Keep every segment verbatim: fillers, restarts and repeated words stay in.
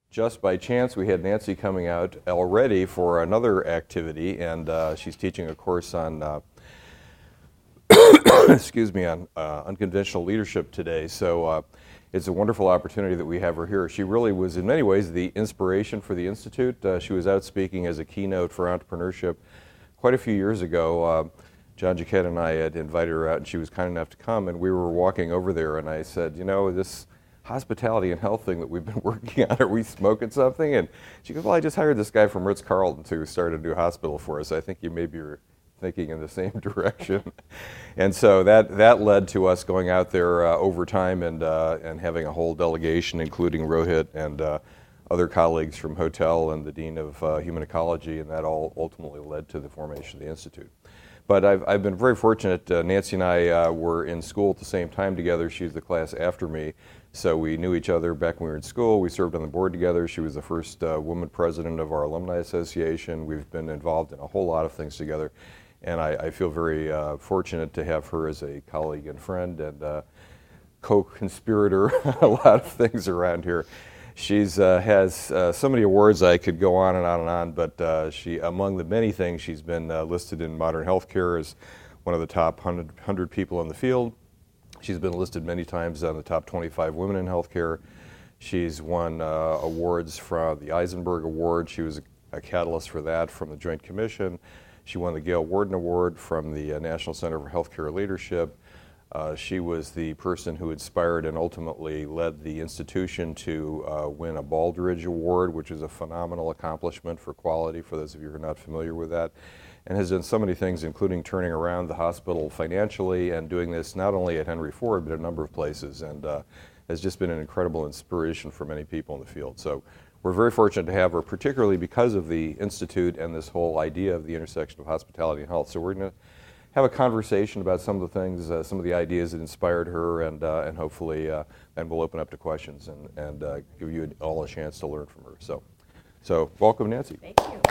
just by chance, we had Nancy coming out already for another activity, and uh, she's teaching a course on, uh, excuse me, on uh, unconventional leadership today. So uh, it's a wonderful opportunity that we have her here. She really was, in many ways, the inspiration for the Institute. Uh, she was out speaking as a keynote for entrepreneurship quite a few years ago. Uh, John Jaquette and I had invited her out, and she was kind enough to come, and we were walking over there, and I said, you know, this hospitality and health thing that we've been working on, are we smoking something? And she goes, well, I just hired this guy from Ritz-Carlton to start a new hospital for us. I think you maybe are thinking in the same direction. And so that, that led to us going out there uh, over time and, uh, and having a whole delegation, including Rohit and uh, other colleagues from Hotel and the Dean of uh, Human Ecology, and that all ultimately led to the formation of the Institute. But I've, I've been very fortunate. Uh, Nancy and I uh, were in school at the same time together. She's the class after me, so we knew each other back when we were in school. We served on the board together. She was the first uh, woman president of our alumni association. We've been involved in a whole lot of things together, and I, I feel very uh, fortunate to have her as a colleague and friend and uh, co-conspirator a lot of things around here. She's uh, has uh, so many awards. I could go on and on and on, but uh, she, among the many things, she's been uh, listed in Modern Healthcare as one of the top one hundred, one hundred people in the field. She's been listed many times on the top twenty-five women in healthcare. She's won uh, awards from the Eisenberg Award. She was a, a catalyst for that from the Joint Commission. She won the Gail Worden Award from the uh, National Center for Healthcare Leadership. Uh, she was the person who inspired and ultimately led the institution to uh, win a Baldrige Award, which is a phenomenal accomplishment for quality, for those of you who are not familiar with that, and has done so many things, including turning around the hospital financially and doing this not only at Henry Ford, but a number of places, and uh, has just been an incredible inspiration for many people in the field. So we're very fortunate to have her, particularly because of the Institute and this whole idea of the intersection of hospitality and health. So we're going to have a conversation about some of the things, uh, some of the ideas that inspired her, and uh, and hopefully uh, then we'll open up to questions and, and uh, give you all a chance to learn from her. So, so welcome, Nancy. Thank you.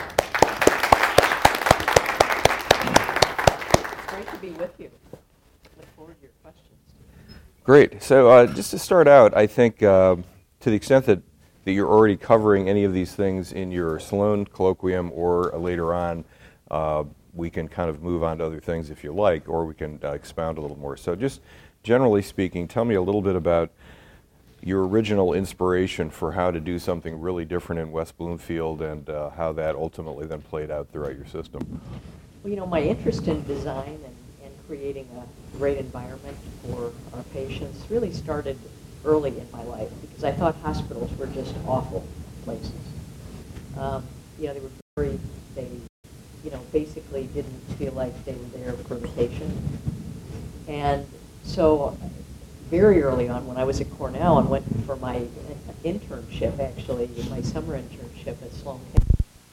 It's great to be with you. Look forward to your questions. Great. So uh, just to start out, I think uh, to the extent that, that you're already covering any of these things in your Sloan colloquium or uh, later on, uh, we can kind of move on to other things if you like, or we can uh, expound a little more. So just generally speaking, tell me a little bit about your original inspiration for how to do something really different in West Bloomfield, and uh, how that ultimately then played out throughout your system. Well, you know, my interest in design and, and creating a great environment for our patients really started early in my life, because I thought hospitals were just awful places. Um, you know, they were very, they you know, basically didn't feel like they were there for the patient. And so very early on, when I was at Cornell and went for my internship, actually, my summer internship at Sloan Kettering,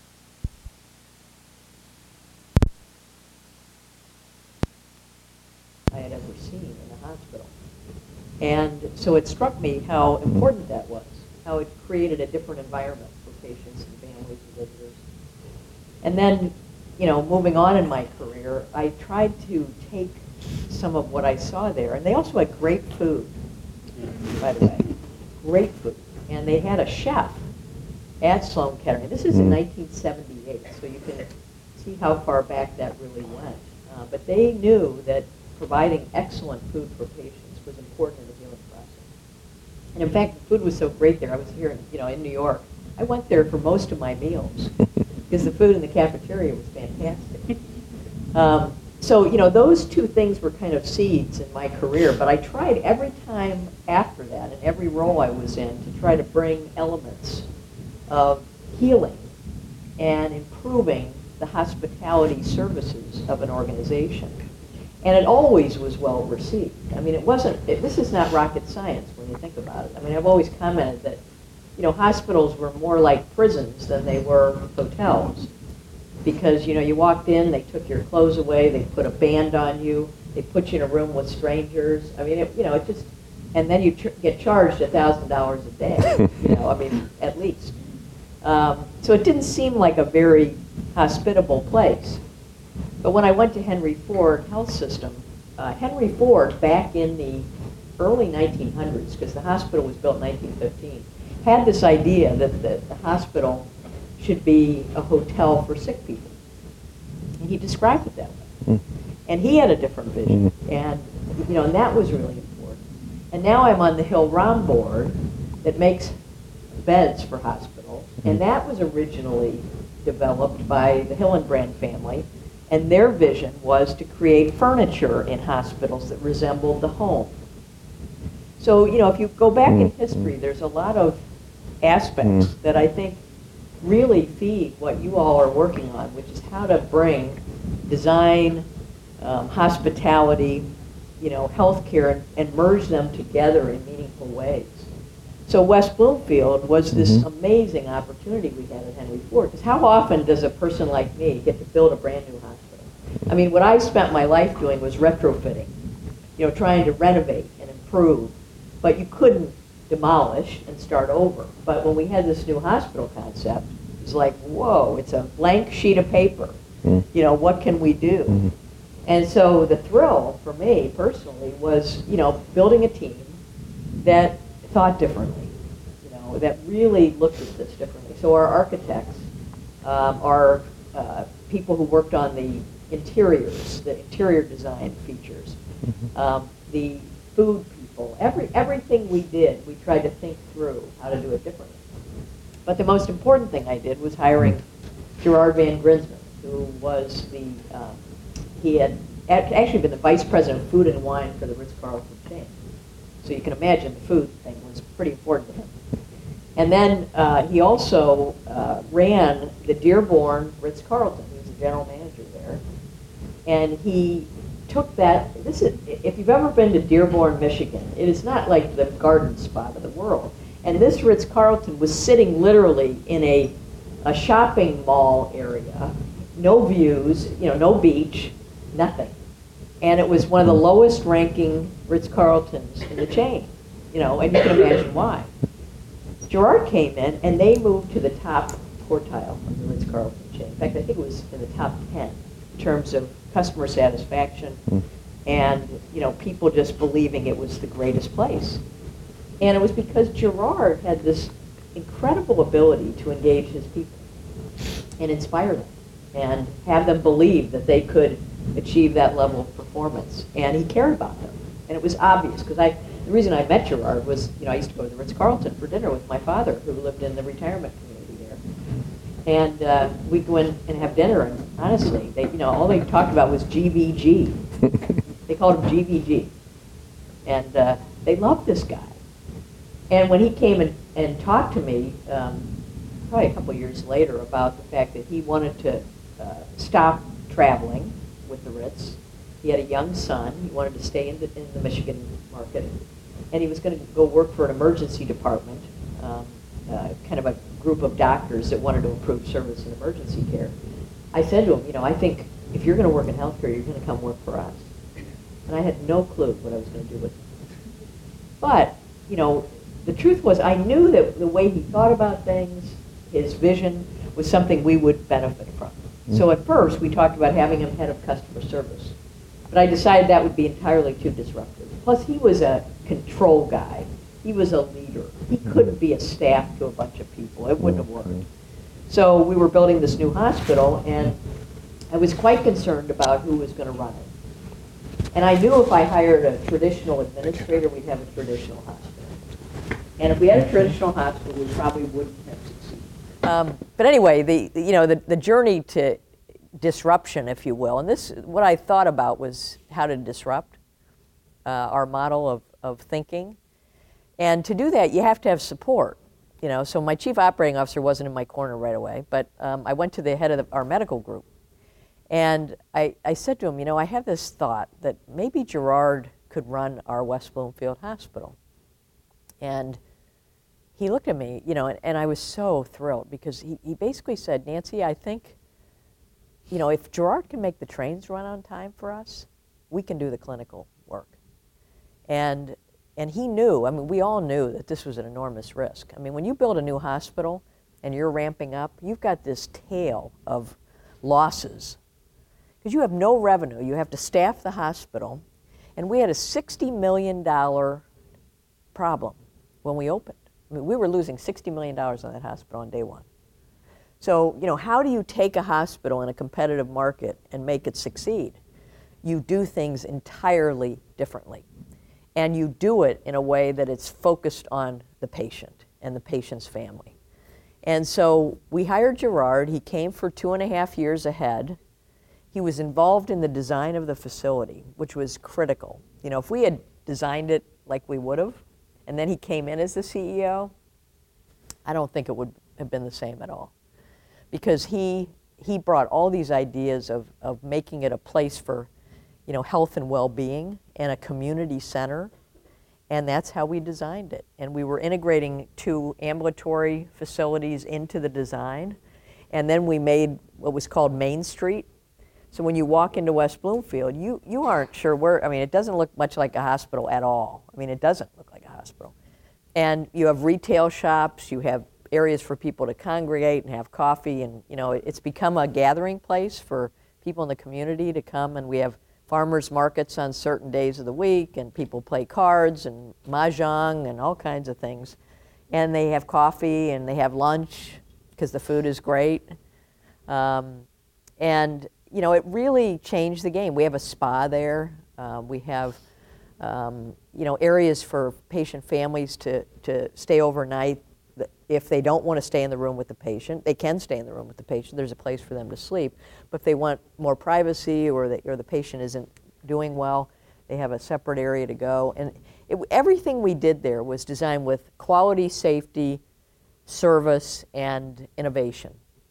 I had ever seen in a hospital. And so it struck me how important that was, how it created a different environment for patients and families and visitors. And then, you know, moving on in my career, I tried to take some of what I saw there. And they also had great food, by the way. Great food. And they had a chef at Sloan Kettering. This is in nineteen seventy-eight, so you can see how far back that really went. Uh, but they knew that providing excellent food for patients was important in the healing process. And in fact, the food was so great there. I was here, in, you know, in New York. I went there for most of my meals, because the food in the cafeteria was fantastic. Um, so, you know, those two things were kind of seeds in my career, but I tried every time after that, in every role I was in, to try to bring elements of healing and improving the hospitality services of an organization. And it always was well received. I mean, it wasn't, it, this is not rocket science when you think about it. I mean, I've always commented that, you know, hospitals were more like prisons than they were hotels. Because, you know, you walked in, they took your clothes away, they put a band on you, they put you in a room with strangers. I mean, it, you know, it just, and then you ch- get charged a thousand dollars a day, you know, I mean, at least. Um, so it didn't seem like a very hospitable place. But when I went to Henry Ford Health System, uh, Henry Ford, back in the early nineteen hundreds, because the hospital was built in nineteen fifteen, had this idea that the, the hospital should be a hotel for sick people. And he described it that way. Mm. And he had a different vision. Mm. And, you know, and that was really important. And now I'm on the Hill-Rom board that makes beds for hospitals. Mm. And that was originally developed by the Hillenbrand family. And their vision was to create furniture in hospitals that resembled the home. So, you know, if you go back mm. in history, there's a lot of aspects mm. that I think really feed what you all are working on, which is how to bring design, um, hospitality, you know, healthcare, and, and merge them together in meaningful ways. So West Bloomfield was this mm-hmm. amazing opportunity we had at Henry Ford. Because how often does a person like me get to build a brand new hospital? I mean, what I spent my life doing was retrofitting, you know, trying to renovate and improve. But you couldn't demolish and start over. But when we had this new hospital concept, it was like, whoa, it's a blank sheet of paper. Mm. You know, what can we do? Mm-hmm. And so the thrill for me personally was, you know, building a team that thought differently, you know, that really looked at this differently. So our architects um, are uh, people who worked on the interiors, the interior design features, mm-hmm. um, the food people, every everything we did, we tried to think through how to do it differently. But the most important thing I did was hiring Gerard Van Grinsven, who was the, um, he had actually been the vice president of food and wine for the Ritz-Carlton chain. So you can imagine the food thing was pretty important to him. And then uh, he also uh, ran the Dearborn Ritz-Carlton. He was the general manager there. And he took that, this is, if you've ever been to Dearborn, Michigan, it is not like the garden spot of the world. And this Ritz-Carlton was sitting literally in a, a shopping mall area, no views, you know, no beach, nothing. And it was one of the lowest ranking Ritz-Carltons in the chain, you know, and you can imagine why. Gerard came in and they moved to the top quartile of the Ritz-Carlton chain. In fact, I think it was in the top ten in terms of customer satisfaction mm. and, you know, people just believing it was the greatest place. And it was because Gerard had this incredible ability to engage his people and inspire them and have them believe that they could achieve that level of performance. And he cared about them. And it was obvious, because I, the reason I met Gerard was, you know, I used to go to the Ritz-Carlton for dinner with my father, who lived in the retirement community there. And uh, we'd go in and have dinner, and honestly, they, you know, all they talked about was G V G. They called him G V G. And uh, they loved this guy. And when he came and, and talked to me, um, probably a couple years later, about the fact that he wanted to uh, stop traveling with the Ritz. He had a young son. He wanted to stay in the, in the Michigan market. And he was going to go work for an emergency department, um, uh, kind of a group of doctors that wanted to improve service in emergency care. I said to him, you know, I think if you're going to work in healthcare, you're going to come work for us. And I had no clue what I was going to do with him. But, you know, the truth was I knew that the way he thought about things, his vision, was something we would benefit from. So at first, we talked about having him head of customer service. But I decided that would be entirely too disruptive. Plus, he was a control guy. He was a leader. He couldn't be a staff to a bunch of people. It wouldn't have worked. So we were building this new hospital, and I was quite concerned about who was going to run it. And I knew if I hired a traditional administrator, we'd have a traditional hospital. And if we had a traditional hospital, we probably wouldn't have succeeded. Um, but anyway, the you know the, the journey to disruption, if you will, and this what I thought about was how to disrupt uh, our model of, of thinking. And to do that, you have to have support. You know, so my chief operating officer wasn't in my corner right away, but um, I went to the head of the, our medical group. And I, I said to him, you know, I have this thought that maybe Gerard could run our West Bloomfield Hospital. And he looked at me, you know, and, and I was so thrilled because he, he basically said, Nancy, I think, you know, if Gerard can make the trains run on time for us, we can do the clinical work. And and he knew, I mean, we all knew that this was an enormous risk. I mean, when you build a new hospital and you're ramping up, you've got this tail of losses because you have no revenue. You have to staff the hospital. And we had a sixty million dollars problem when we opened. I mean, we were losing sixty million dollars on that hospital on day one. So, you know, how do you take a hospital in a competitive market and make it succeed? You do things entirely differently. And you do it in a way that it's focused on the patient and the patient's family. And so we hired Gerard. He came for two and a half years ahead. He was involved in the design of the facility, which was critical. You know, if we had designed it like we would have, and then he came in as the C E O, I don't think it would have been the same at all. Because he he brought all these ideas of, of making it a place for, you know, health and well-being and a community center, and that's how we designed it. And we were integrating two ambulatory facilities into the design, and then we made what was called Main Street. So when you walk into West Bloomfield, you, you aren't sure where, I mean, it doesn't look much like a hospital at all. I mean, it doesn't look like a hospital. And you have retail shops, you have areas for people to congregate and have coffee, and, you know, it's become a gathering place for people in the community to come, and we have farmers markets on certain days of the week, and people play cards and mahjong and all kinds of things. And they have coffee and they have lunch because the food is great. Um, and, you know, it really changed the game. We have a spa there. Uh, we have, um, you know, areas for patient families to, to stay overnight. If they don't want to stay in the room with the patient, they can stay in the room with the patient. There's a place for them to sleep. But if they want more privacy, or the, or the patient isn't doing well, they have a separate area to go. And it, everything we did there was designed with quality, safety, service, and innovation.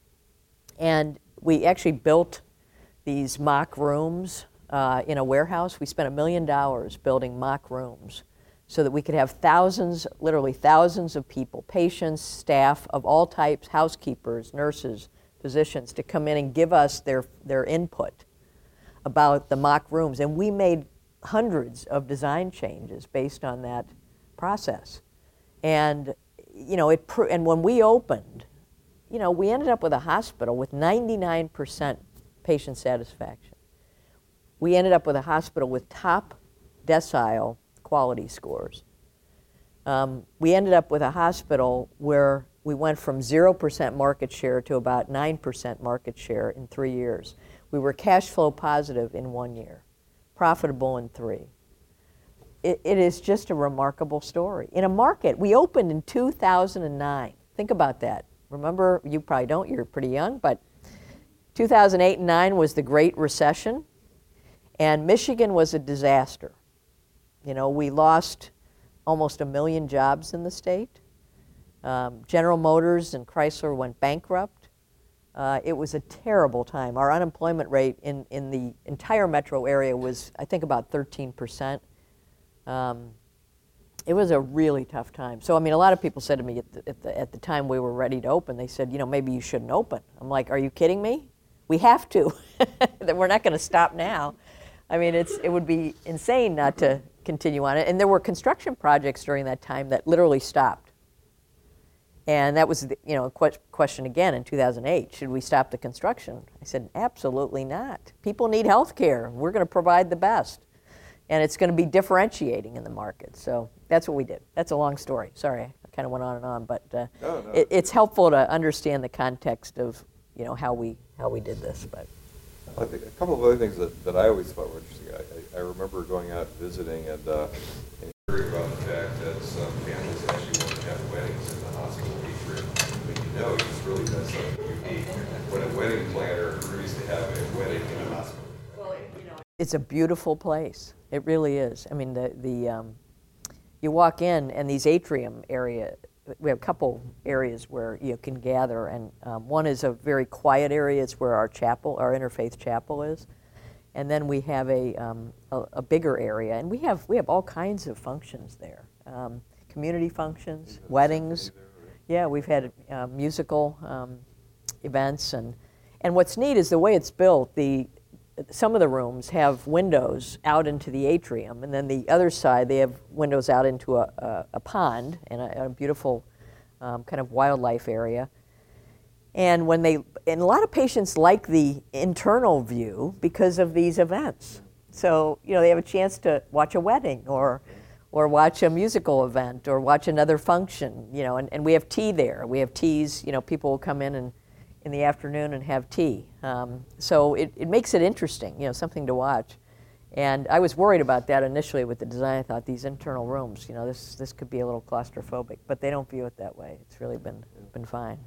And we actually built these mock rooms uh, in a warehouse. We spent a million dollars building mock rooms so that we could have thousands, literally thousands of people, patients, staff of all types, housekeepers, nurses, physicians, to come in and give us their, their input about the mock rooms. And we made hundreds of design changes based on that process. And, you know, it, and when we opened, you know, we ended up with a hospital with ninety-nine percent patient satisfaction. We ended up with a hospital with top decile quality scores. Um, we ended up with a hospital where we went from zero percent market share to about nine percent market share in three years. We were cash flow positive in one year, profitable in three. It, it is just a remarkable story. In a market, we opened in two thousand nine. Think about that. Remember, you probably don't, you're pretty young, but two thousand eight and nine was the Great Recession, and Michigan was a disaster. You know, we lost almost a million jobs in the state. Um, General Motors and Chrysler went bankrupt. Uh, it was a terrible time. Our unemployment rate in, in the entire metro area was, I think, about thirteen percent. Um, it was a really tough time. So, I mean, a lot of people said to me at the, at the, at the time we were ready to open, they said, you know, maybe you shouldn't open. I'm like, are you kidding me? We have to. We're not going to stop now. I mean, it's, it would be insane not to continue on it. And there were construction projects during that time that literally stopped. And that was, the, you know, a que- question again in two thousand eight. Should we stop the construction? I said, absolutely not. People need health care. We're going to provide the best. And it's going to be differentiating in the market. So that's what we did. That's a long story. Sorry, I kind of went on and on. But uh, no, no. It, it's helpful to understand the context of, you know, how we, how we did this. But I think a couple of other things that, that I always thought were interesting. I, I, I remember going out visiting and, uh, and hearing about the fact that some families actually want to have weddings in the hospital atrium. I mean, you know, it just really does something unique when a wedding planner agrees to have a wedding in a hospital. Well, you know, it's a beautiful place. It really is. I mean, the the um, you walk in and these atrium area. We have a couple areas where you can gather, and um, one is a very quiet area. It's where our chapel, our interfaith chapel, is, and then we have a, um, a a bigger area, and we have we have all kinds of functions there, um, community functions, weddings. Yeah, we've had uh, musical um, events, and and what's neat is the way it's built. The some of the rooms have windows out into the atrium, and then the other side they have windows out into a, a, a pond and a, a beautiful um, kind of wildlife area. And when they, and a lot of patients like the internal view because of these events. So, you know, they have a chance to watch a wedding or or watch a musical event, or watch another function, you know, and, and we have tea there. We have teas, you know, people will come in and in the afternoon and have tea. Um, so it, it makes it interesting, you know, something to watch. And I was worried about that initially with the design. I thought these internal rooms, you know, this this could be a little claustrophobic, but they don't view it that way. It's really been been fine.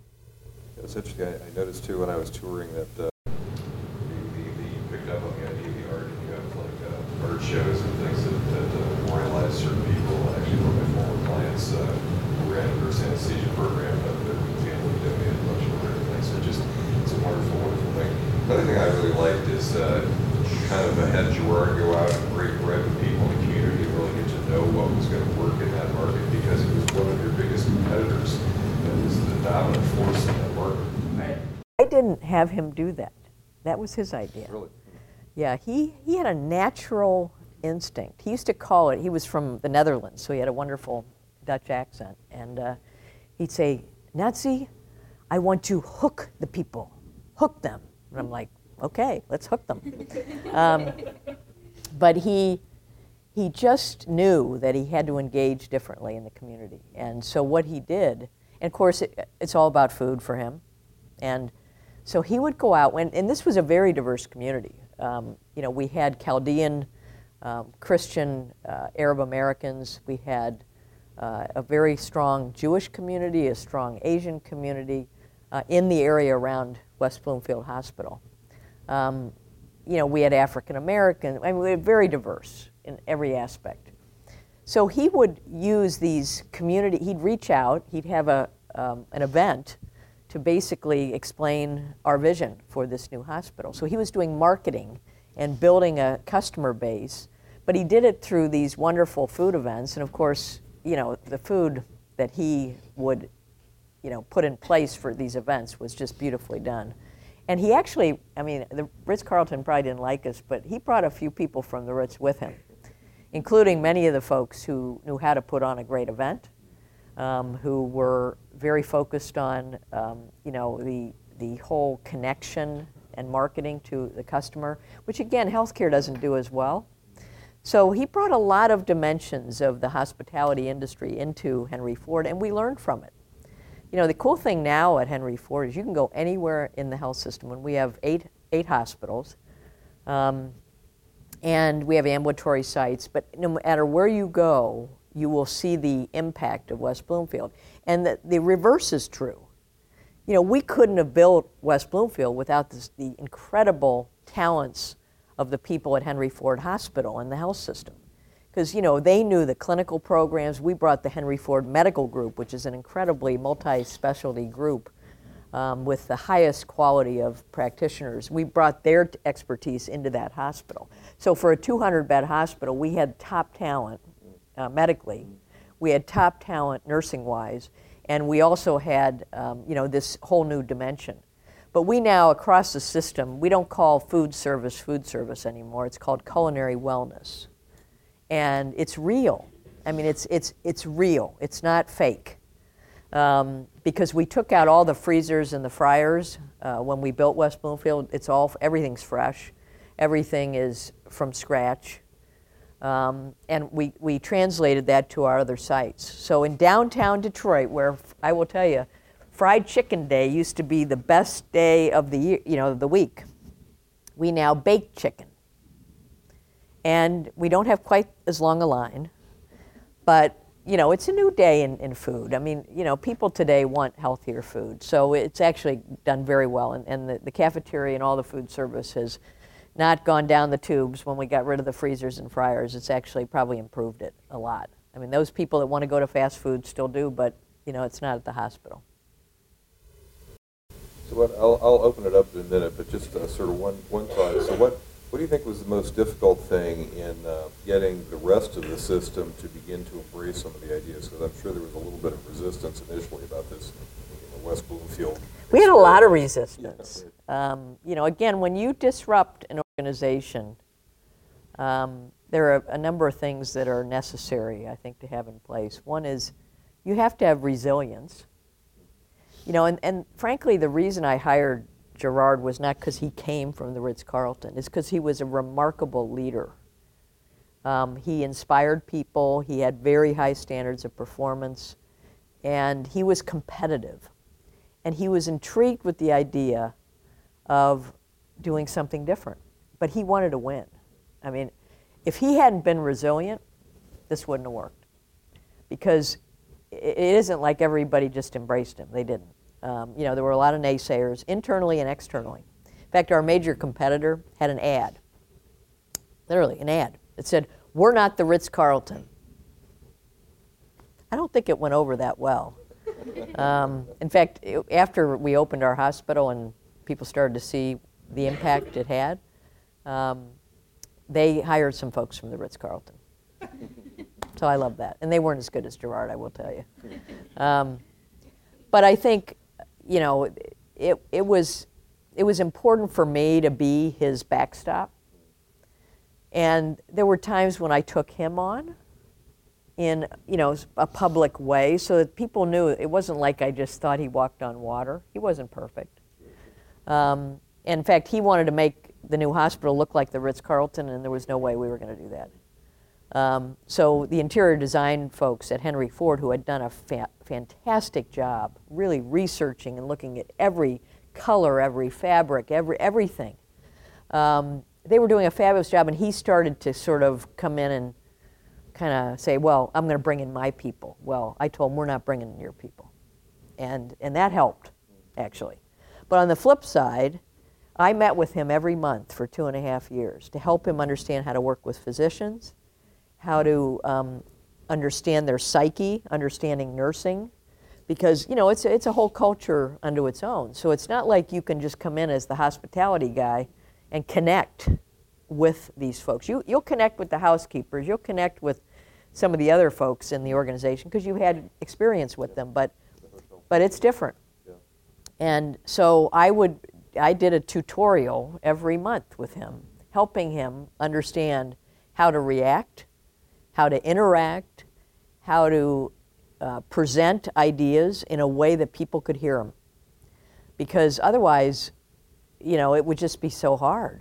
It's interesting. I, I noticed too when I was touring that uh, the, the, the you picked up on the idea of the art, and you have like uh, art shows and things that, that uh, memorialize certain people. Actually, one of my former clients uh, who ran a nurse anesthesia program, uh, their family donated a bunch of art and things. So just it's a wonderful, wonderful thing. Another thing I really liked is. Uh, kind of had Gerard go out and break bread with people in the community and really get to know what was going to work in that market, because it was one of your biggest competitors that was the dominant force in that market. Right. I didn't have him do that. That was his idea. Really? Yeah, he, he had a natural instinct. He used to call it, he was from the Netherlands, so he had a wonderful Dutch accent. And uh, he'd say, Nazi, I want to hook the people, hook them. And I'm like, okay, let's hook them. Um, but he, he just knew that he had to engage differently in the community. And so what he did, and of course it, it's all about food for him. And so he would go out, when, and this was a very diverse community. Um, you know, we had Chaldean, um, Christian, uh, Arab Americans. We had uh, a very strong Jewish community, a strong Asian community uh, in the area around West Bloomfield Hospital. Um, you know, we had African American, I mean, we were very diverse in every aspect. So he would use these community, he'd reach out, he'd have a, um, an event to basically explain our vision for this new hospital. So he was doing marketing and building a customer base, but he did it through these wonderful food events. And of course, you know, the food that he would, you know, put in place for these events was just beautifully done. And he actually, I mean, the Ritz-Carlton probably didn't like us, but he brought a few people from the Ritz with him, including many of the folks who knew how to put on a great event, um, who were very focused on, um, you know, the, the whole connection and marketing to the customer, which again, healthcare doesn't do as well. So he brought a lot of dimensions of the hospitality industry into Henry Ford, and we learned from it. You know, the cool thing now at Henry Ford is you can go anywhere in the health system, and we have eight, eight hospitals, um, and we have ambulatory sites, but no matter where you go, you will see the impact of West Bloomfield. And the, the reverse is true. You know, we couldn't have built West Bloomfield without this, the incredible talents of the people at Henry Ford Hospital and the health system. Because, you know, they knew the clinical programs. We brought the Henry Ford Medical Group, which is an incredibly multi-specialty group um, with the highest quality of practitioners. We brought their expertise into that hospital. So for a two hundred bed hospital, we had top talent uh, medically. We had top talent nursing-wise. And we also had, um, you know, this whole new dimension. But we now, across the system, we don't call food service food service anymore. It's called culinary wellness. And it's real. I mean, it's it's it's real. It's not fake. Um, because we took out all the freezers and the fryers uh, when we built West Bloomfield. It's all everything's fresh, everything is from scratch, um, and we we translated that to our other sites. So in downtown Detroit, where I will tell you, Fried Chicken Day used to be the best day of the year, you know, the week. We now bake chicken. And we don't have quite as long a line, but, you know, it's a new day in, in food. I mean, you know, people today want healthier food, so it's actually done very well. And, and the, the cafeteria and all the food service has not gone down the tubes when we got rid of the freezers and fryers. It's actually probably improved it a lot. I mean, those people that want to go to fast food still do, but, you know, it's not at the hospital. So what, I'll, I'll open it up in a minute, but just uh, sort of one, one thought. So what, what do you think was the most difficult thing in uh, getting the rest of the system to begin to embrace some of the ideas? Because I'm sure there was a little bit of resistance initially about this in the West Bloomfield. We had a lot of resistance. Yeah. Um, you know, again, when you disrupt an organization, um, there are a number of things that are necessary, I think, to have in place. One is you have to have resilience. You know, and, and frankly, the reason I hired Gerard was not because he came from the Ritz-Carlton. It's because he was a remarkable leader. Um, he inspired people. He had very high standards of performance, and he was competitive. And he was intrigued with the idea of doing something different. But he wanted to win. I mean, if he hadn't been resilient, this wouldn't have worked. Because it isn't like everybody just embraced him. They didn't. Um, you know, there were a lot of naysayers, internally and externally. In fact, our major competitor had an ad, literally an ad, that said, "We're not the Ritz-Carlton." I don't think it went over that well. Um, in fact, it, after we opened our hospital and people started to see the impact it had, um, they hired some folks from the Ritz-Carlton. So I love that. And they weren't as good as Gerard, I will tell you. Um, but I think, you know, it, it, was, it was important for me to be his backstop. And there were times when I took him on in, you know, a public way so that people knew it wasn't like I just thought he walked on water. He wasn't perfect. Um, in fact, he wanted to make the new hospital look like the Ritz-Carlton, and there was no way we were going to do that. Um, so the interior design folks at Henry Ford, who had done a fa fantastic job really researching and looking at every color, every fabric, every everything, um, they were doing a fabulous job, and he started to sort of come in and kind of say, well, I'm going to bring in my people. Well, I told him, we're not bringing in your people. And, and that helped, actually. But on the flip side, I met with him every month for two and a half years to help him understand how to work with physicians, how to um, understand their psyche, understanding nursing, because, you know, it's, it's a whole culture unto its own. So it's not like you can just come in as the hospitality guy and connect with these folks. You, you'll connect with the housekeepers, you'll connect with some of the other folks in the organization because you had experience with them, but, but it's different. Yeah. And so I would, I did a tutorial every month with him, helping him understand how to react, how to interact, how to uh, present ideas in a way that people could hear them. Because otherwise, you know, it would just be so hard.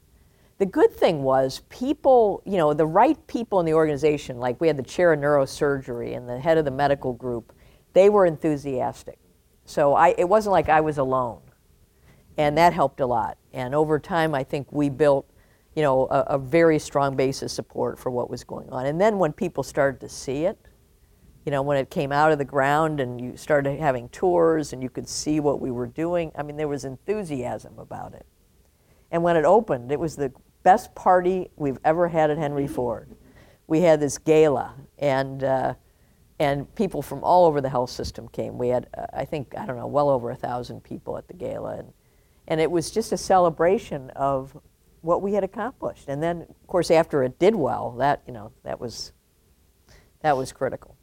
The good thing was people, you know, the right people in the organization, like we had the chair of neurosurgery and the head of the medical group, they were enthusiastic. So I, it wasn't like I was alone. And that helped a lot. And over time, I think we built, you know, a, a very strong base of support for what was going on. And then when people started to see it, you know, when it came out of the ground and you started having tours and you could see what we were doing, I mean, there was enthusiasm about it. And when it opened, it was the best party we've ever had at Henry Ford. We had this gala, and uh, and people from all over the health system came. We had, uh, I think, I don't know, well over a thousand people at the gala, and and it was just a celebration of what we had accomplished. And then, of course, after it did well, that you know that was that was critical.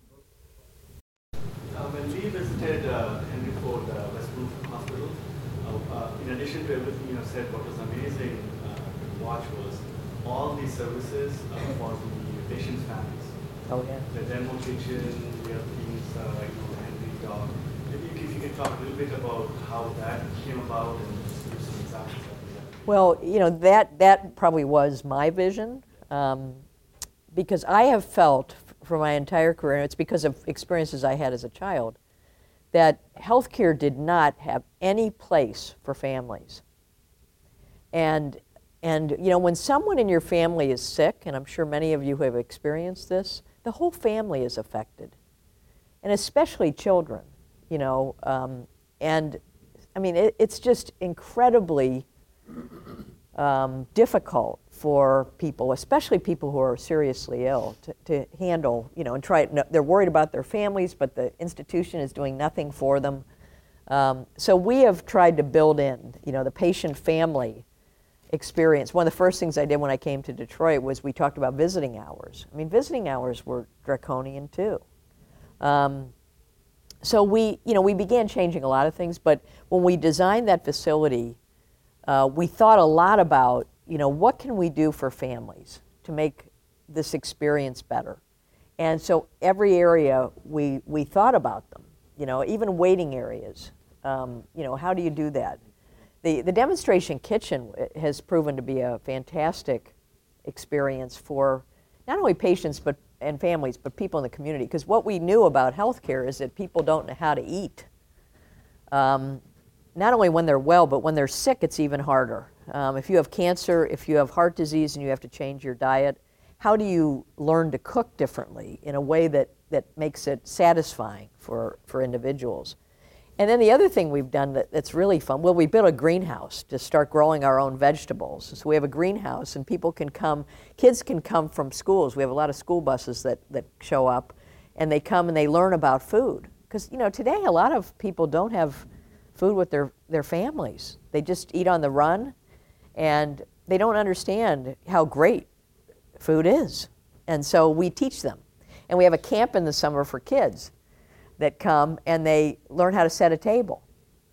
Uh, when we visited uh, Henry Ford uh, Westbrook Hospital, uh, uh, in addition to everything you know said, what was amazing uh, to watch was all these services uh, for the patients' families. Oh yeah. The demo kitchen, we have things, uh, you know, Henry dog. Maybe if you can talk a little bit about how that came about and just give some examples of that. Well, you know, that that probably was my vision, um, because I have felt for my entire career, and it's because of experiences I had as a child, that healthcare did not have any place for families. And, and you know, when someone in your family is sick, and I'm sure many of you have experienced this, the whole family is affected, and especially children, you know. Um, and, I mean, it, it's just incredibly um, difficult for people, especially people who are seriously ill, to, to handle, you know, and try, no, they're worried about their families, but the institution is doing nothing for them. Um, so we have tried to build in, you know, the patient family experience. One of the first things I did when I came to Detroit was we talked about visiting hours. I mean, visiting hours were draconian too. Um, so we, you know, we began changing a lot of things, but when we designed that facility, uh, we thought a lot about, you know, what can we do for families to make this experience better? And so every area we, we thought about them, you know, even waiting areas. Um, you know, how do you do that? The, the demonstration kitchen has proven to be a fantastic experience for not only patients but and families, but people in the community. Because what we knew about healthcare is that people don't know how to eat. Um, not only when they're well, but when they're sick, it's even harder. Um, if you have cancer, if you have heart disease and you have to change your diet, how do you learn to cook differently in a way that, that makes it satisfying for, for individuals? And then the other thing we've done that, that's really fun, well, we built a greenhouse to start growing our own vegetables. So we have a greenhouse, and people can come, kids can come from schools. We have a lot of school buses that, that show up, and they come and they learn about food. Because, you know, today a lot of people don't have food with their, their families. They just eat on the run, and they don't understand how great food is. And so we teach them. And we have a camp in the summer for kids that come and they learn how to set a table.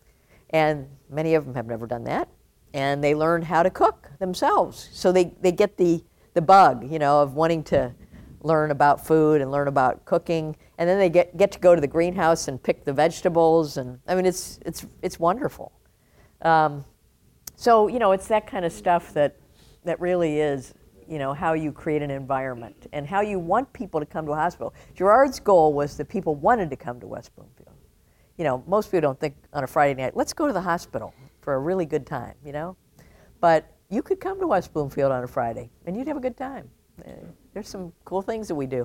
And many of them have never done that. And they learn how to cook themselves. So they, they get the, the bug, you know, of wanting to learn about food and learn about cooking. And then they get, get to go to the greenhouse and pick the vegetables. And I mean, it's, it's, it's wonderful. Um, so, you know, it's that kind of stuff that, that really is, you know, how you create an environment and how you want people to come to a hospital. Gerard's goal was that people wanted to come to West Bloomfield. You know, most people don't think on a Friday night, let's go to the hospital for a really good time, you know? But you could come to West Bloomfield on a Friday and you'd have a good time. Uh, there's some cool things that we do.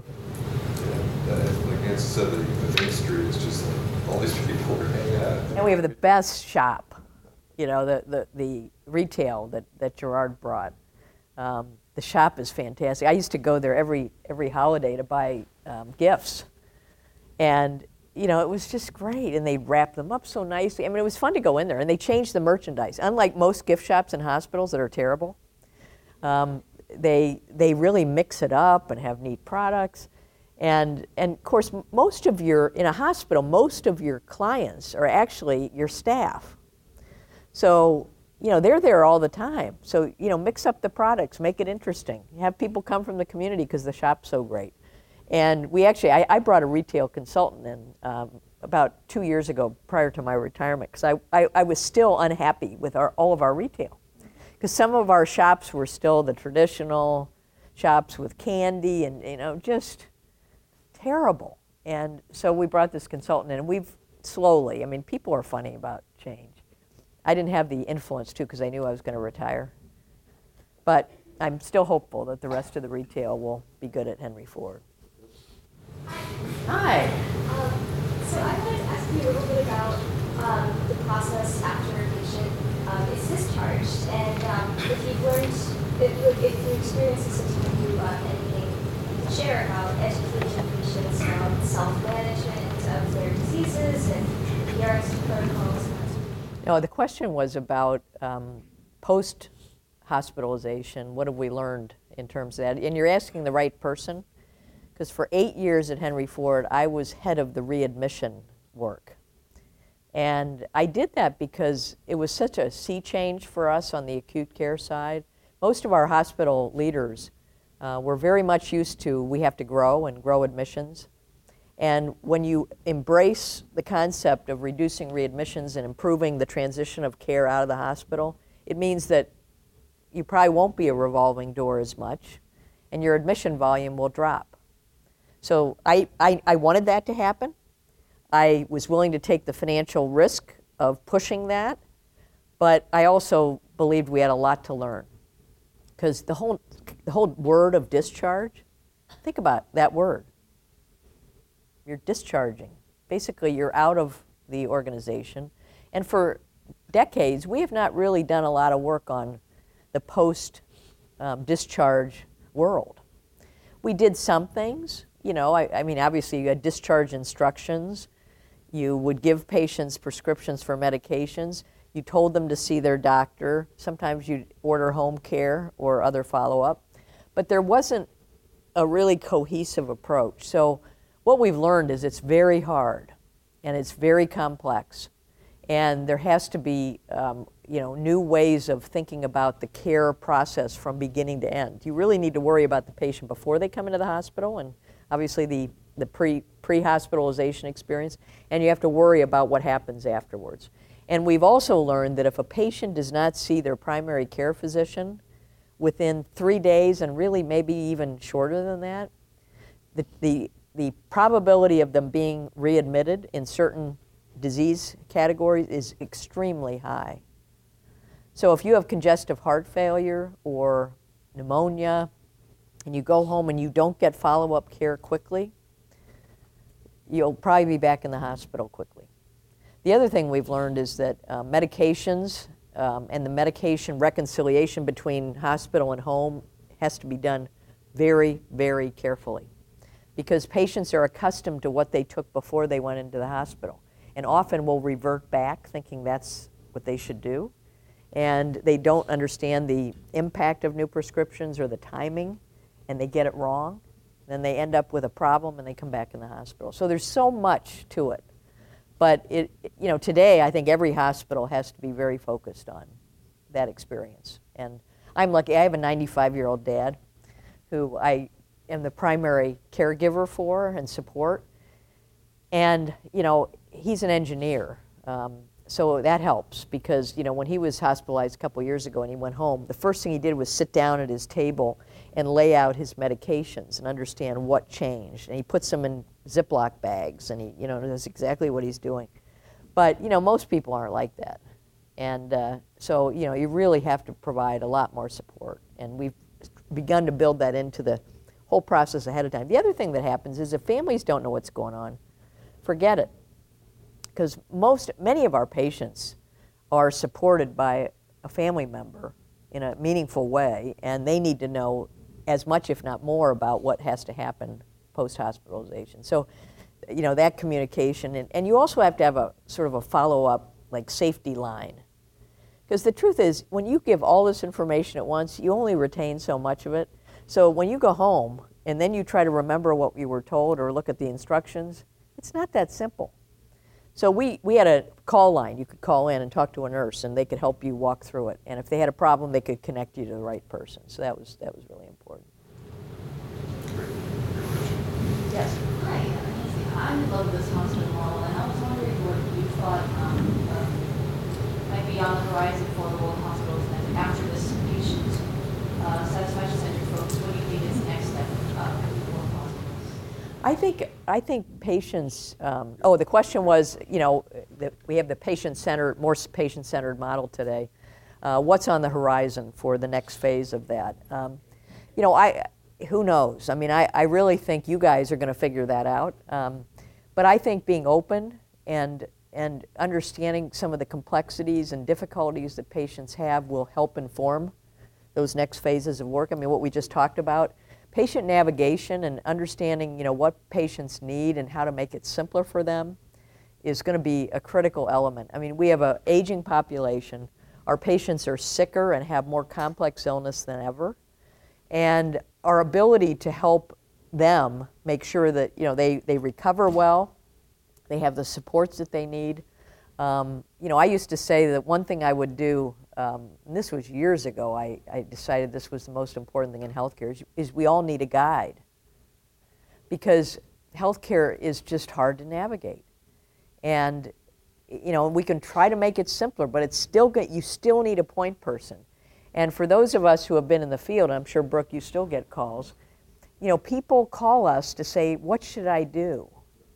Yeah, uh, like Nancy said, the, the main street is just like all these people are hanging out. And we have the best shop, you know, the, the, the retail that, that Gerard brought. Um, The shop is fantastic. I used to go there every every holiday to buy um, gifts, and you know it was just great. And they wrap them up so nicely. I mean, it was fun to go in there. And they changed the merchandise. Unlike most gift shops in hospitals that are terrible, um, they they really mix it up and have neat products. And and of course, most of your in a hospital, most of your clients are actually your staff. So, you know, they're there all the time. So, you know, mix up the products, make it interesting. Have people come from the community because the shop's so great. And we actually, I, I brought a retail consultant in um, about two years ago prior to my retirement because I, I, I was still unhappy with our, all of our retail. Because some of our shops were still the traditional shops with candy and, you know, just terrible. And so we brought this consultant in and we've slowly, I mean, people are funny about change. I didn't have the influence, too, because I knew I was going to retire. But I'm still hopeful that the rest of the retail will be good at Henry Ford. Hi. Um, so I wanted to ask you a little bit about um, the process after a patient um, is discharged. And um, if you've learned, if, if your experience is something you uh, anything you can share about educating patients about self-management of their diseases and E R S protocols. No, the question was about um, post-hospitalization. What have we learned in terms of that? And you're asking the right person, because for eight years at Henry Ford, I was head of the readmission work. And I did that because it was such a sea change for us on the acute care side. Most of our hospital leaders uh, were very much used to, we have to grow and grow admissions. And when you embrace the concept of reducing readmissions and improving the transition of care out of the hospital, it means that you probably won't be a revolving door as much, and your admission volume will drop. So I, I, I wanted that to happen. I was willing to take the financial risk of pushing that, but I also believed we had a lot to learn. Because the whole, the whole word of discharge, think about that word. You're discharging. Basically, you're out of the organization. And for decades, we have not really done a lot of work on the post-discharge um, world. We did some things. You know, I, I mean, obviously, you had discharge instructions. You would give patients prescriptions for medications. You told them to see their doctor. Sometimes you'd order home care or other follow-up. But there wasn't a really cohesive approach. So what we've learned is it's very hard and it's very complex, and there has to be um, you know, new ways of thinking about the care process from beginning to end. You really need to worry about the patient before they come into the hospital, and obviously the, the pre, pre-hospitalization experience, and you have to worry about what happens afterwards. And we've also learned that if a patient does not see their primary care physician within three days, and really maybe even shorter than that, the, the, the probability of them being readmitted in certain disease categories is extremely high. So if you have congestive heart failure or pneumonia, and you go home and you don't get follow-up care quickly, you'll probably be back in the hospital quickly. The other thing we've learned is that uh, medications um, and the medication reconciliation between hospital and home has to be done very, very carefully, because patients are accustomed to what they took before they went into the hospital, and often will revert back thinking that's what they should do, and they don't understand the impact of new prescriptions or the timing, and they get it wrong. Then they end up with a problem and they come back in the hospital. So there's so much to it. But it, you know, today I think every hospital has to be very focused on that experience. And I'm lucky, I have a ninety-five-year-old dad who I am the primary caregiver for and support. And, you know, he's an engineer. Um, so that helps, because, you know, when he was hospitalized a couple years ago and he went home, the first thing he did was sit down at his table and lay out his medications and understand what changed. And he puts them in Ziploc bags, and he, you know, knows exactly what he's doing. But, you know, most people aren't like that. And uh, so, you know, you really have to provide a lot more support. And we've begun to build that into the whole process ahead of time. The other thing that happens is if families don't know what's going on, forget it. Because most, many of our patients are supported by a family member in a meaningful way, and they need to know as much, if not more, about what has to happen post-hospitalization. So, you know, that communication, and, and you also have to have a sort of a follow-up, like, safety line. Because the truth is, when you give all this information at once, you only retain so much of it. So when you go home, and then you try to remember what you were told or look at the instructions, it's not that simple. So we, we had a call line. You could call in and talk to a nurse, and they could help you walk through it. And if they had a problem, they could connect you to the right person. So that was, that was really important. Yes? Hi, I love this hospital model, and I was wondering what you thought um, uh, might be on the horizon for the world hospitals and after this patient uh, satisfaction center folks. What do you think is the next step uh, for the world hospitals? I think I think patients. Um, oh, the question was, you know, the, we have the patient-centered, more patient-centered model today. Uh, what's on the horizon for the next phase of that? Um, you know, I who knows? I mean, I, I really think you guys are going to figure that out. Um, but I think being open and and understanding some of the complexities and difficulties that patients have will help inform those next phases of work. I mean, what we just talked about. Patient navigation and understanding, you know, what patients need and how to make it simpler for them is going to be a critical element. I mean, we have an aging population. Our patients are sicker and have more complex illness than ever. And our ability to help them make sure that, you know, they, they recover well, they have the supports that they need. Um, you know, I used to say that one thing I would do, um, and this was years ago, I, I decided this was the most important thing in healthcare, is, is we all need a guide. Because healthcare is just hard to navigate. And, you know, we can try to make it simpler, but it's still good. You still need a point person. And for those of us who have been in the field, and I'm sure, Brooke, you still get calls, you know, people call us to say, what should I do?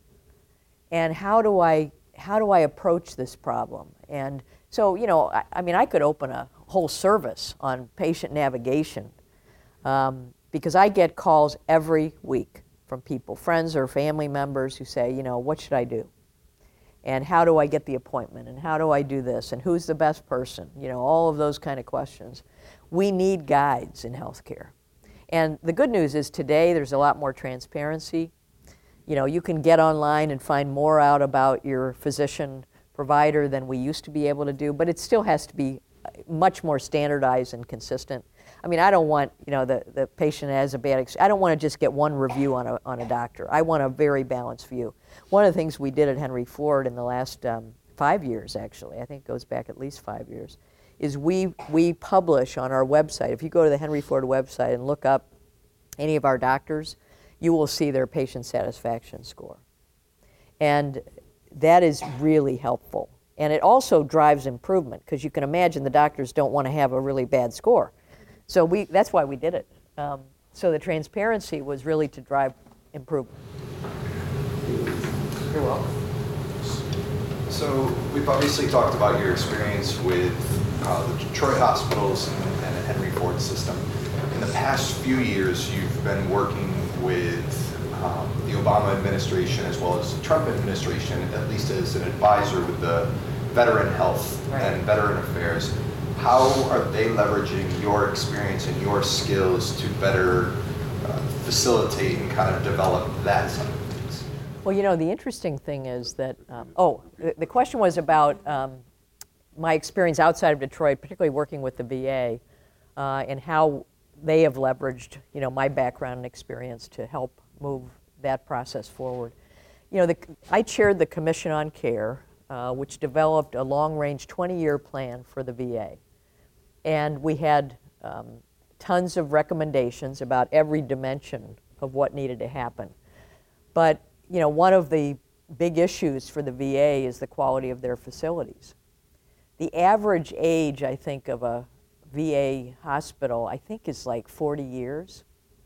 And how do I how do I approach this problem? And so, you know, I, I mean, I could open a whole service on patient navigation um, because I get calls every week from people, friends or family members who say, you know, what should I do? And how do I get the appointment? And how do I do this? And who's the best person? You know, all of those kind of questions. We need guides in healthcare. And the good news is today there's a lot more transparency. You know, you can get online and find more out about your physician provider than we used to be able to do, but it still has to be much more standardized and consistent. I mean, I don't want, you know, the, the patient has a bad experience. I don't want to just get one review on a, on a doctor. I want a very balanced view. One of the things we did at Henry Ford in the last um, five years, actually, I think it goes back at least five years, is we, we publish on our website. If you go to the Henry Ford website and look up any of our doctors, you will see their patient satisfaction score. And that is really helpful. And it also drives improvement, because you can imagine the doctors don't want to have a really bad score. So we, that's why we did it. Um, so the transparency was really to drive improvement. You're welcome. So we've obviously talked about your experience with uh, the Detroit hospitals and, and the Henry Ford system. In the past few years, you've been working with um, the Obama administration as well as the Trump administration, at least as an advisor with the Veteran Health Right. and Veteran Affairs. How are they leveraging your experience and your skills to better uh, facilitate and kind of develop that side of things? Well, you know, the interesting thing is that, um, oh, the, the question was about um, my experience outside of Detroit, particularly working with the V A, uh, and how they have leveraged, you know, my background and experience to help move that process forward. You know, the, I chaired the Commission on Care, uh, which developed a long-range twenty-year plan for the V A. And we had um, tons of recommendations about every dimension of what needed to happen. But, you know, one of the big issues for the V A is the quality of their facilities. The average age, I think, of a V A hospital, I think, is like forty years.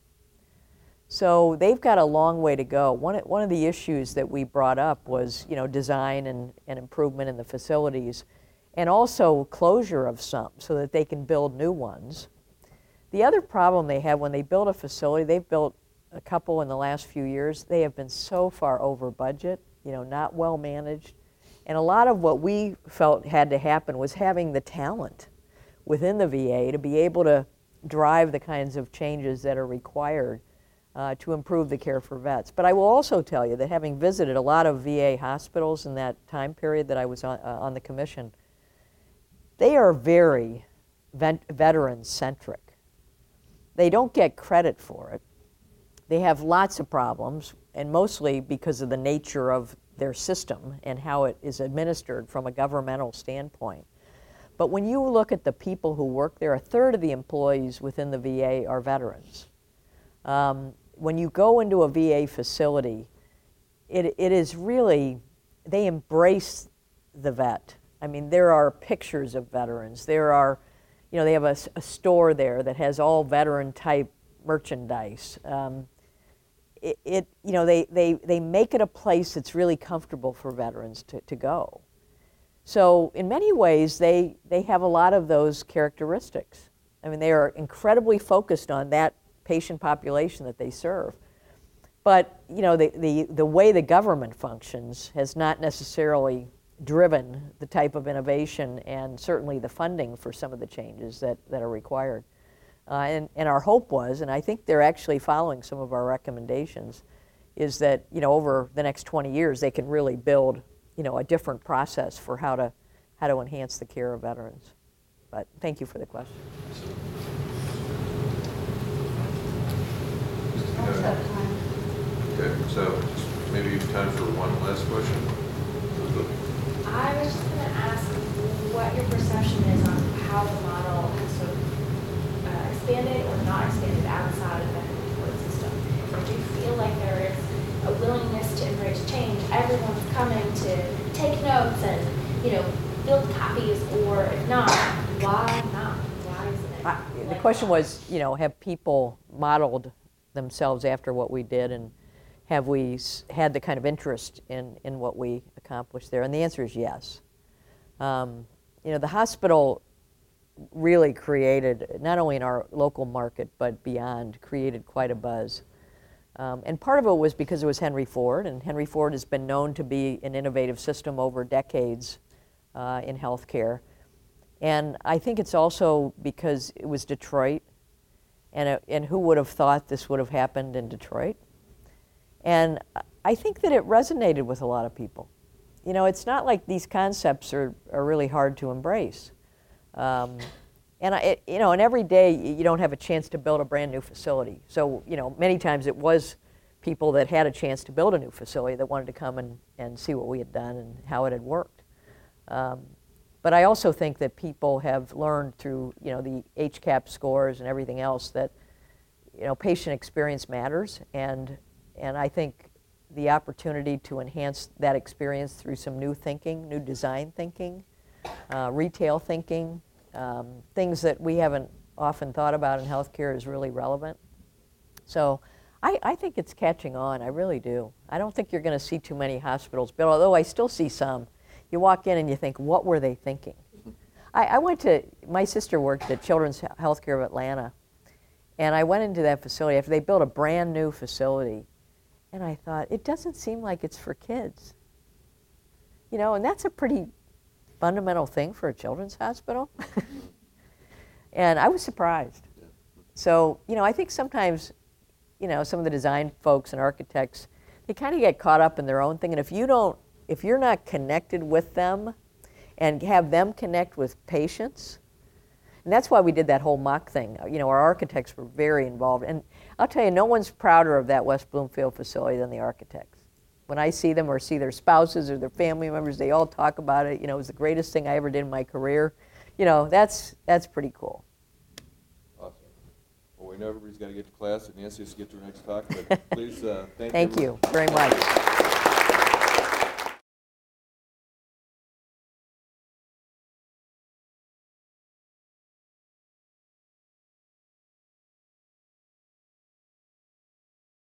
So they've got a long way to go. One, one of the issues that we brought up was, you know, design and, and improvement in the facilities, and also closure of some so that they can build new ones. The other problem they have when they build a facility, they've built a couple in the last few years, they have been so far over budget, you know, not well managed. And a lot of what we felt had to happen was having the talent within the V A to be able to drive the kinds of changes that are required uh, to improve the care for vets. But I will also tell you that having visited a lot of V A hospitals in that time period that I was on, uh, on the commission, they are very vet- veteran-centric. They don't get credit for it. They have lots of problems, and mostly because of the nature of their system and how it is administered from a governmental standpoint. But when you look at the people who work there, a third of the employees within the V A are veterans. Um, when you go into a V A facility, it, it is really, they embrace the vet. I mean, there are pictures of veterans. There are, you know, they have a, a store there that has all veteran-type merchandise. Um, it, it, you know, they, they, they make it a place that's really comfortable for veterans to, to go. So in many ways, they, they have a lot of those characteristics. I mean, they are incredibly focused on that patient population that they serve. But, you know, the, the, the way the government functions has not necessarily driven the type of innovation and certainly the funding for some of the changes that, that are required. Uh, and, and our hope was, and I think they're actually following some of our recommendations, is that, you know, over the next twenty years, they can really build, you know, a different process for how to, how to enhance the care of veterans. But thank you for the question. Okay, so maybe time for one last question. I was just going to ask what your perception is on how the model has sort of uh, expanded or not expanded outside of the Henry Ford system. Or do you feel like there is a willingness to embrace change? Everyone's coming to take notes and, you know, build copies, or if not, why not? Why isn't it? I, the question was, you know, have people modeled themselves after what we did, and have we s- had the kind of interest in, in what we accomplished there? And the answer is yes. Um, you know, the hospital really created, not only in our local market, but beyond, created quite a buzz. Um, and part of it was because it was Henry Ford, and Henry Ford has been known to be an innovative system over decades uh, in healthcare. And I think it's also because it was Detroit, and, it, and who would have thought this would have happened in Detroit? And I think that it resonated with a lot of people. You know, it's not like these concepts are, are really hard to embrace. Um, and, I, it, you know, and every day you don't have a chance to build a brand new facility. So, you know, many times it was people that had a chance to build a new facility that wanted to come and, and see what we had done and how it had worked. Um, but I also think that people have learned through, you know, the H CAP scores and everything else that, you know, patient experience matters. And, and I think the opportunity to enhance that experience through some new thinking, new design thinking, uh, retail thinking, um, things that we haven't often thought about in healthcare is really relevant. So I, I think it's catching on. I really do. I don't think you're going to see too many hospitals built, although I still see some. You walk in and you think, what were they thinking? I, I went to, my sister worked at Children's Healthcare of Atlanta, and I went into that facility after they built a brand new facility, and I thought, it doesn't seem like it's for kids. You know, and that's a pretty fundamental thing for a children's hospital. And I was surprised. So, you know, I think sometimes, you know, some of the design folks and architects, they kind of get caught up in their own thing. And if you don't, if you're not connected with them and have them connect with patients, and that's why we did that whole mock thing. You know, our architects were very involved. And I'll tell you, no one's prouder of that West Bloomfield facility than the architects. When I see them or see their spouses or their family members, they all talk about it. You know, it was the greatest thing I ever did in my career. You know, that's that's pretty cool. Awesome. Well, we know everybody's got to get to class, and Nancy has to get to her next talk, but please, uh, thank, Thank you. you very much.